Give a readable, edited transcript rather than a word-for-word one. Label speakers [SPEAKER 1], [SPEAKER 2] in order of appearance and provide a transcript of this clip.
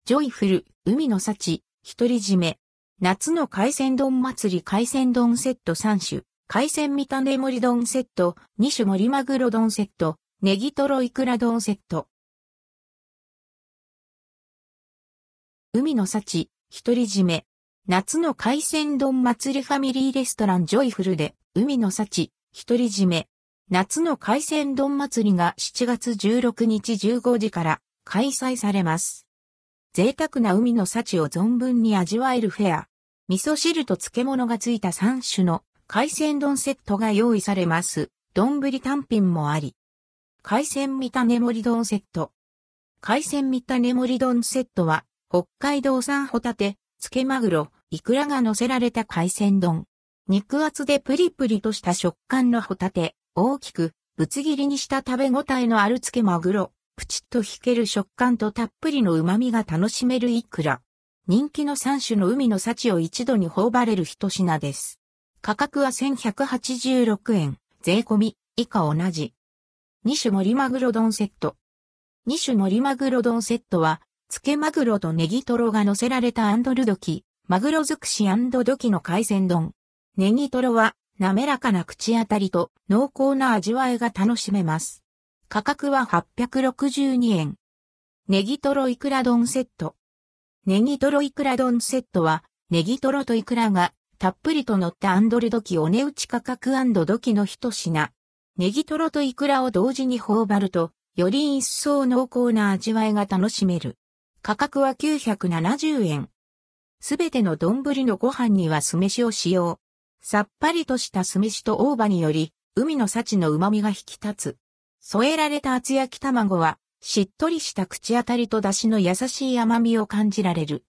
[SPEAKER 1] ジョイフル、海の幸、独り占め。夏の海鮮丼祭り海鮮丼セット3種。海鮮見た目盛り丼セット、2種盛りマグロ丼セット、ネギトロイクラ丼セット。海の幸、独り占め。夏の海鮮丼祭りファミリーレストランジョイフルで、海の幸、独り占め。夏の海鮮丼祭りが7月16日15時から開催されます。贅沢な海の幸を存分に味わえるフェア。味噌汁と漬物がついた3種の海鮮丼セットが用意されます。丼単品もあり。海鮮見た目盛り丼セット。海鮮見た目盛り丼セットは、北海道産ホタテ、漬けマグロ、イクラが乗せられた海鮮丼。肉厚でプリプリとした食感のホタテ、大きく、ぶつ切りにした食べ応えのある漬けマグロ、プチッと引ける食感とたっぷりの旨味が楽しめるイクラ。人気の3種の海の幸を一度に頬張れる一品です。価格は1186円、税込み、以下同じ。2種盛りマグロ丼セット。2種盛りマグロ丼セットは、漬けマグロとネギトロが乗せられたアンドルドキ、マグロ尽くし&ドキの海鮮丼。ネギトロは、滑らかな口当たりと濃厚な味わいが楽しめます。価格は862円。ネギトロイクラ丼セット。ネギトロイクラ丼セットは、ネギトロとイクラがたっぷりと乗ったアンドルドキお値打ち価格&ドキの一品。ネギトロとイクラを同時に頬張ると、より一層濃厚な味わいが楽しめる。価格は970円。すべての丼のご飯には酢飯を使用。さっぱりとした酢飯と大葉により、海の幸の旨味が引き立つ。添えられた厚焼き卵は、しっとりした口当たりと出汁の優しい甘みを感じられる。